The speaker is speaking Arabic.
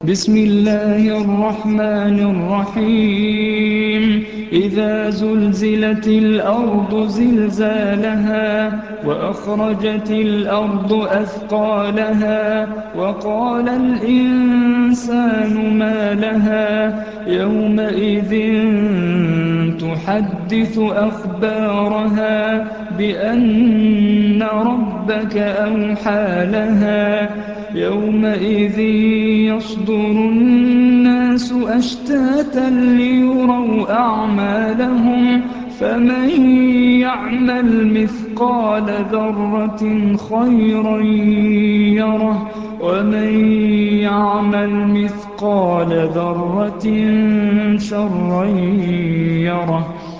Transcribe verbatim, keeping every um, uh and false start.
بسم الله الرحمن الرحيم إذا زلزلت الأرض زلزالها وأخرجت الأرض أثقالها وقال الإنسان ما لها يومئذ تحدث أخبارها بأن ربك أوحى لها يومئذ يصدر الناس أشتاتا ليروا أعمالهم فمن يعمل مثقال ذرة خيرا يره ومن يعمل مثقال ذرة شرا يره